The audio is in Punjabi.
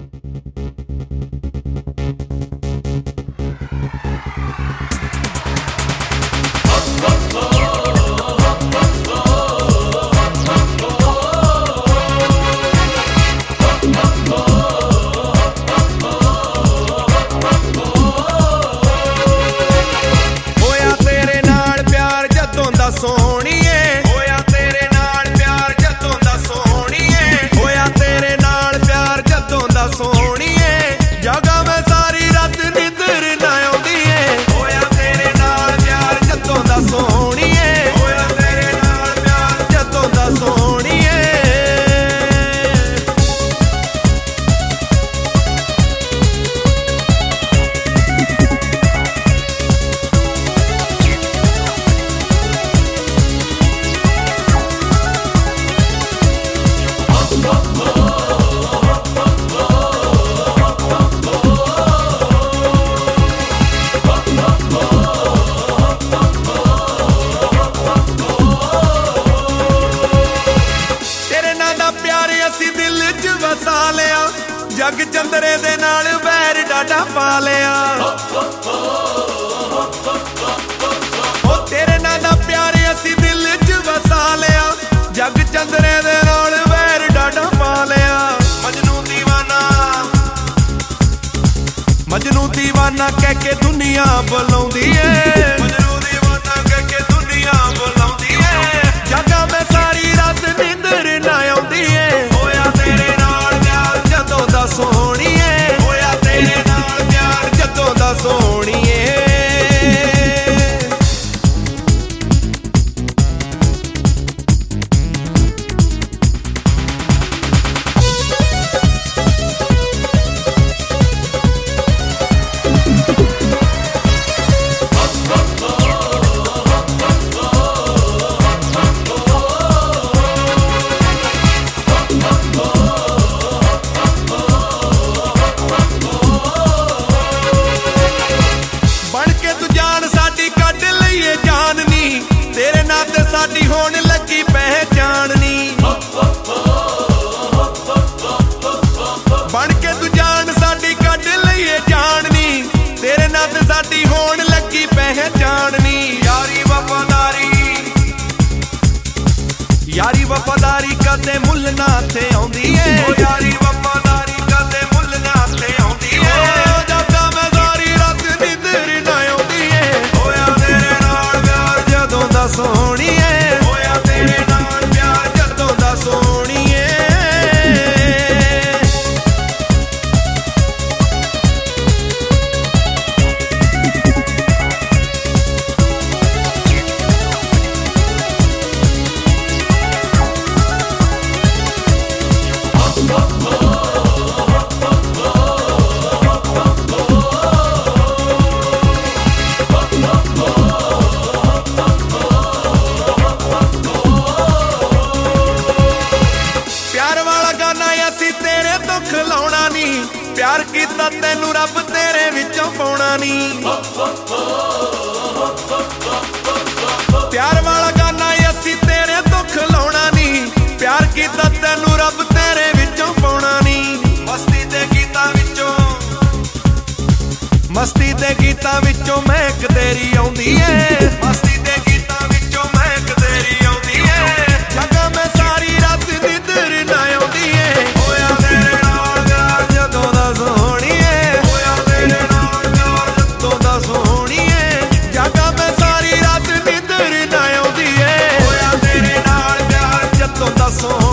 ਸੋਹਣੀਏ ਹੋਇਆ ਤੇਰੇ ਨਾਲ ਪਿਆਰ ਜਦੋਂ ਦਾ ਸੋਹਣੀਏ ਹੋਇਆ ਤੇਰੇ ਨਾਲ ਪਿਆਰ ਜਦੋਂ ਦਾ ਸੋਹਣੀਏ ਜਗਾ ਮੈਂ ਸਾਰੀ ਰਾਤ ਨੀਂਦਰ ਨਾ ਆਉਂਦੀ ਏ ਹੋਇਆ ਤੇਰੇ ਨਾਲ ਪਿਆਰ ਜਦੋਂ ਦਾ ਸੋਹਣੀਏ ਹੋਇਆ ਤੇਰੇ ਨਾਲ ਪਿਆਰ ਜਦੋਂ ਦਾ ਸੋਹਣੀਏ ਅਸੀਂ ਦਿਲ 'ਚ ਵਸਾ ਲਿਆ ਜੱਗ ਚੰਦਰੇ ਦੇ ਨਾਲ ਵੈਰ ਡਾਡਾ ਪਾ ਲਿਆ ਉਹ ਤੇਰੇ ਨਾਲ ਦਾ ਪਿਆਰ ਅਸੀਂ ਦਿਲ 'ਚ ਵਸਾ ਲਿਆ ਜੱਗ ਚੰਦਰੇ ਦੇ ਨਾਲ ਵੈਰ ਡਾਡਾ ਪਾ ਲਿਆ ਮਜਨੂ ਦੀਵਾਨਾ ਕਹਿ ਕੇ ਦੁਨੀਆ ਬੁਲਾਉਂਦੀ ਏ ਮਜਨੂ ਦੀਵਾਨਾ ਕਹਿ ਕੇ ਦੁਨੀਆ ਬੁਲਾਉਂਦੀ ਏ ਜੱਗਾ ਮੈਂ ਸਾਰੀ ਰਾਤ ਨੀਂਦਰ ਨਾ ਆਉਂਦੀ ਏ ਸੋਹਣੀਏ ਹੋਇਆ ਤੇਰੇ ਨਾਲ ਪਿਆਰ ਜਦੋਂ ਦਾ ਸੋਹਣੀਏ ਸਾਡੀ ਹੋਣ ਲੱਗੀ ਪਹਿਚਾਨ ਨੀ ਬਣ ਕੇ ਤੂੰ ਜਾਨ ਸਾਡੀ ਕੱਢ ਲਈਏ ਜਾਨ ਨੀ ਤੇਰੇ ਨਾਲ ਤੇ ਸਾਡੀ ਹੋਣ ਲੱਗੀ ਪਹਿਚਾਨ ਨੀ ਯਾਰੀ ਵਫਾਦਾਰੀ ਕਦੇ ਮੁੱਲ ਨਾ ਤੇ ਆਉਂਦੀ ਏ ਓ ਯਾਰੀ ਵਫਾਦਾਰੀ ਕਦੇ ਮੁੱਲ ਨਾ ਤੇ ਆਉਂਦੀ ਏ ਜਦਾਂ ਮੈਂ ਸਾਰੀ ਰਾਤ ਨੀਂਦਰ ਨਾ ਆਉਂਦੀ ਏ ਹੋਇਆ ਤੇਰੇ ਨਾਲ ਪਿਆਰ ਜਦੋਂ ਦਾ ਸੋਹਣੀਏ ਖਲਾਉਣਾ ਨੀ ਪਿਆਰ ਕੀਤਾ ਤੈਨੂੰ ਰੱਬ ਤੇਰੇ ਵਿੱਚੋਂ ਪਾਉਣਾ ਨੀ ਪਿਆਰ ਵਾਲਾ ਗਾਣਾ ਅਸੀਂ ਤੇਰੇ ਤੋਂ ਖਲਾਉਣਾ ਨੀ ਪਿਆਰ ਕੀਤਾ ਤੈਨੂੰ ਰੱਬ ਤੇਰੇ ਵਿੱਚੋਂ ਪਾਉਣਾ ਨੀ ਮਸਤੀ ਦੇ ਗੀਤਾਂ ਵਿੱਚੋਂ ਮਹਿਕ ਤੇਰੀ ਆਉਂਦੀ ਏ ਮਸਤੀ ਦੇ ਗੀਤਾਂ ਵਿੱਚੋਂ ਮਹਿਕ ਤੇਰੀ ਆਉਂਦੀ ਏ ਜਗਾ ਮੈਂ ਸਾਰੀ ਰਾਤ ਨੀਂਦਰ ਨਾ ਆਉਂਦੀ ਏ ਹੋਇਆ ਤੇਰੇ ਨਾਲ ਪਿਆਰ ਜਦੋਂ ਦਾ ਸੋਹਣੀਏ ਹੋਇਆ ਤੇਰੇ ਨਾਲ ਪਿਆਰ ਜਦੋਂ ਦਾ ਸੋਹਣੀਏ ਜਗਾ ਮੈਂ ਸਾਰੀ ਰਾਤ ਨੀਂਦਰ ਨਾ ਆਉਂਦੀ ਏ ਹੋਇਆ ਤੇਰੇ ਨਾਲ ਪਿਆਰ ਜਦੋਂ ਦਾ